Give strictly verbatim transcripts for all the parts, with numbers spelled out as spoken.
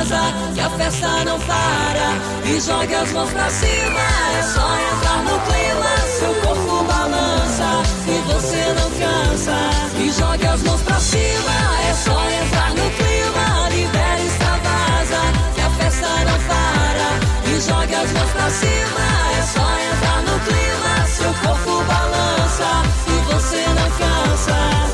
extravasa, que a festa não para. E jogue as mãos pra cima, é só entrar no clima. Seu corpo balança e você não cansa. E jogue as mãos pra cima, é só entrar no clima. Libera, extravasa, que a festa não para. E jogue as mãos pra cima, é só entrar no clima. Seu corpo balança e você não cansa.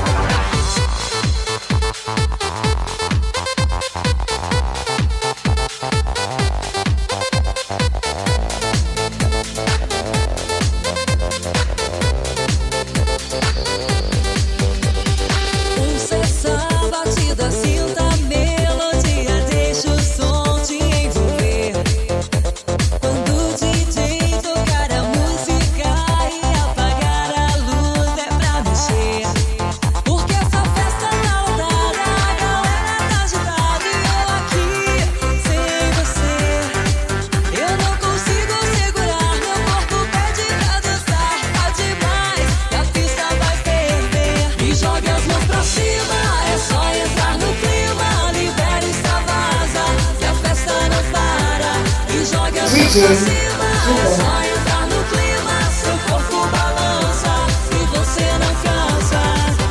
D J Gilberto. Só entrar no clima, seu corpo balança e você não cansa.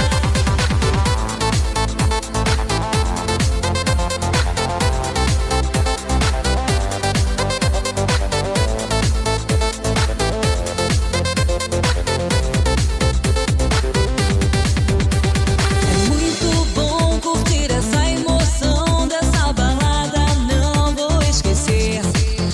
É muito bom curtir essa emoção dessa balada, não vou esquecer.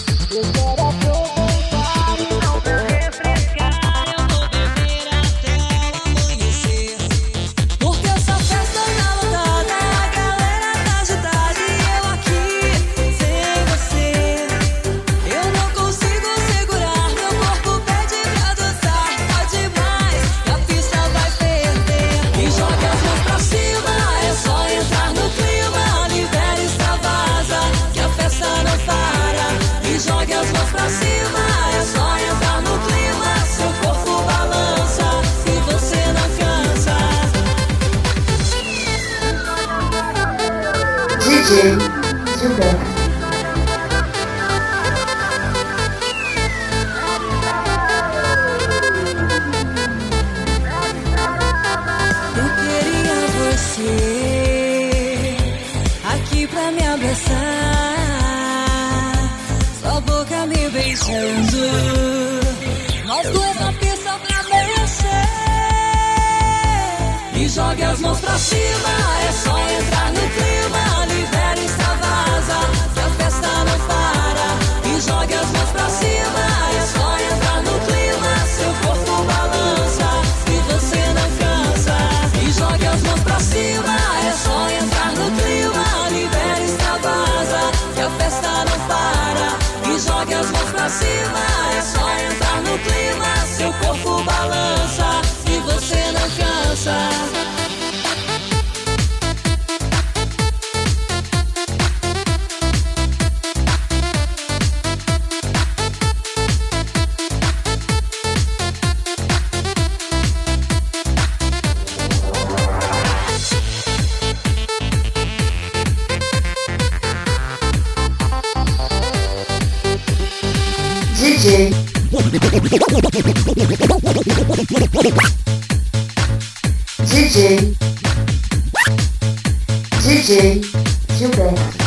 Jogue as mãos pra cima, é só entrar no clima. Seu corpo balança e você não cansa. D J Gilberto. Eu queria você aqui pra me abraçar, sua boca me beijando, nós dois na pista pra mexer. E jogue as mãos pra cima, é só entrar no clima. Libera, extravasa, que a festa não para. E jogue as mãos pra cima, é só entrar no clima. Seu corpo balança e você não cansa. E jogue as mãos pra cima, é só entrar no clima. Libera, extravasa, que a festa não para. E jogue as mãos pra cima, é só entrar no clima. Seu corpo balança e você não cansa. D J D J D J Gilberto.